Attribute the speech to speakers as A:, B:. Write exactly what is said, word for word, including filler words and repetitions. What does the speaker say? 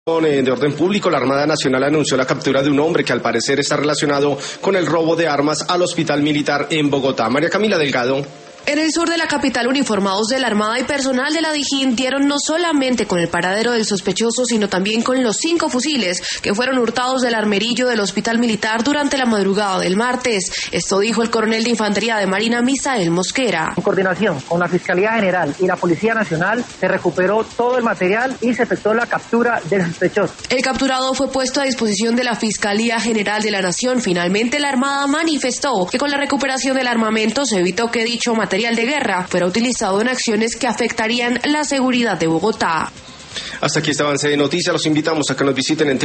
A: De orden público, la Armada Nacional anunció la captura de un hombre que al parecer está relacionado con el robo de armas al Hospital Militar en Bogotá. María Camila Delgado.
B: En el sur de la capital, uniformados de la Armada y personal de la Dijín dieron no solamente con el paradero del sospechoso, sino también con los cinco fusiles que fueron hurtados del armerillo del Hospital Militar durante la madrugada del martes. Esto dijo el coronel de Infantería de Marina, Misael Mosquera.
C: En coordinación con la Fiscalía General y la Policía Nacional, se recuperó todo el material y se efectuó la captura del sospechoso.
B: El capturado fue puesto a disposición de la Fiscalía General de la Nación. Finalmente, la Armada manifestó que con la recuperación del armamento se evitó que dicho material material de guerra fuera utilizado en acciones que afectarían la seguridad de Bogotá.
A: Hasta aquí este avance de noticias. Los invitamos a que nos visiten en